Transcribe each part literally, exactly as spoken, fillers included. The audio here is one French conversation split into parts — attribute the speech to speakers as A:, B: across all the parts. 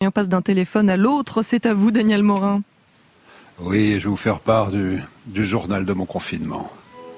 A: On passe d'un téléphone à l'autre, c'est à vous Daniel Morin.
B: Oui, je vais vous faire part du, du journal de mon confinement.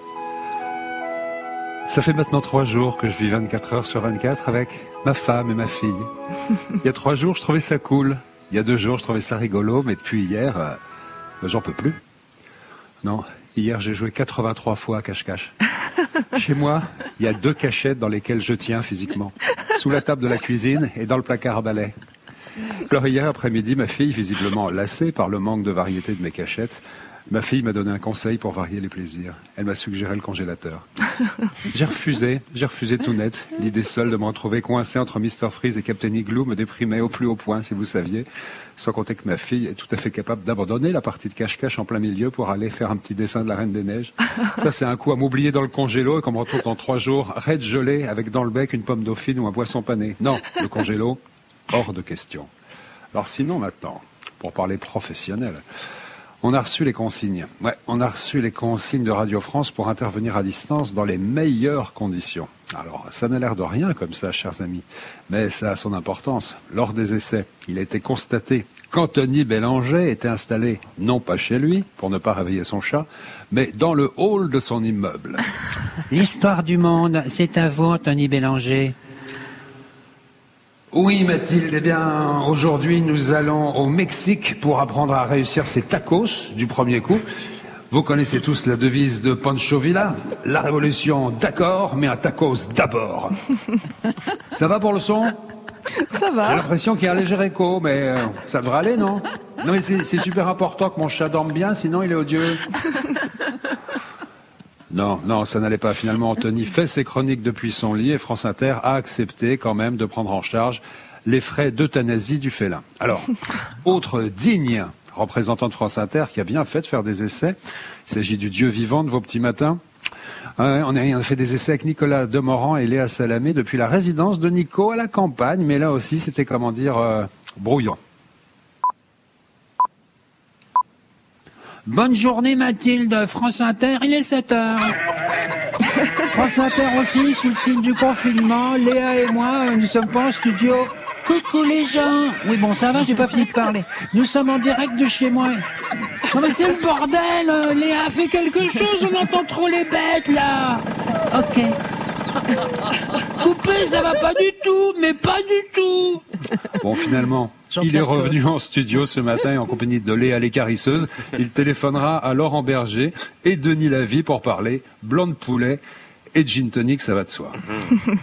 B: Ça fait maintenant trois jours que je vis vingt-quatre heures sur vingt-quatre avec ma femme et ma fille. Il y a trois jours, je trouvais ça cool. Il y a deux jours, je trouvais ça rigolo, mais depuis hier, euh, j'en peux plus. Non, hier, j'ai joué quatre-vingt-trois fois à cache-cache. Chez moi, il y a deux cachettes dans lesquelles je tiens physiquement. Sous la table de la cuisine et dans le placard à balai. Alors hier après-midi, ma fille, visiblement lassée par le manque de variété de mes cachettes, ma fille m'a donné un conseil pour varier les plaisirs. Elle m'a suggéré le congélateur. J'ai refusé, j'ai refusé tout net. L'idée seule de me retrouver coincé entre mister Freeze et Captain Igloo me déprimait au plus haut point, si vous saviez. Sans compter que ma fille est tout à fait capable d'abandonner la partie de cache-cache en plein milieu pour aller faire un petit dessin de la Reine des Neiges. Ça, c'est un coup à m'oublier dans le congélo et qu'on me retrouve dans trois jours, raide gelée, avec dans le bec une pomme dauphine ou un poisson pané. Non, le congélo, hors de question. Alors sinon maintenant, pour parler professionnel, on a reçu les consignes. Ouais, on a reçu les consignes de Radio France pour intervenir à distance dans les meilleures conditions. Alors, ça n'a l'air de rien comme ça, chers amis, mais ça a son importance. Lors des essais, il a été constaté qu'Anthony Bélanger était installé, non pas chez lui, pour ne pas réveiller son chat, mais dans le hall de son immeuble.
C: L'histoire du monde, c'est à vous, Anthony Bélanger.
B: Oui, Mathilde, eh bien, aujourd'hui, nous allons au Mexique pour apprendre à réussir ces tacos du premier coup. Vous connaissez tous la devise de Pancho Villa, la révolution d'accord, mais un tacos d'abord. Ça va pour le son ?
A: Ça va.
B: J'ai l'impression qu'il y a un léger écho, mais euh, ça devrait aller, non ? Non, mais c'est, c'est super important que mon chat dorme bien, sinon il est odieux. Non, non, ça n'allait pas. Finalement, Anthony fait ses chroniques depuis son lit et France Inter a accepté quand même de prendre en charge les frais d'euthanasie du félin. Alors, autre digne représentant de France Inter qui a bien fait de faire des essais. Il s'agit du Dieu vivant de vos petits matins. Euh, on a fait des essais avec Nicolas Demorand et Léa Salamé depuis la résidence de Nico à la campagne, mais là aussi, c'était, comment dire, euh, brouillon.
C: Bonne journée Mathilde, France Inter, il est sept heures. France Inter aussi, sous le signe du confinement, Léa et moi, nous sommes pas en studio. Coucou les gens. Oui bon ça va, j'ai pas fini de parler. Nous sommes en direct de chez moi. Non mais c'est le bordel, Léa, fais quelque chose, on entend trop les bêtes là. Ok. Coupé, ça va pas du tout, mais pas du tout.
B: Bon, finalement, il est revenu en studio ce matin en compagnie de Léa l'écarisseuse. Il téléphonera à Laurent Berger et Denis Lavie pour parler blanc de poulet et gin tonic, ça va de soi.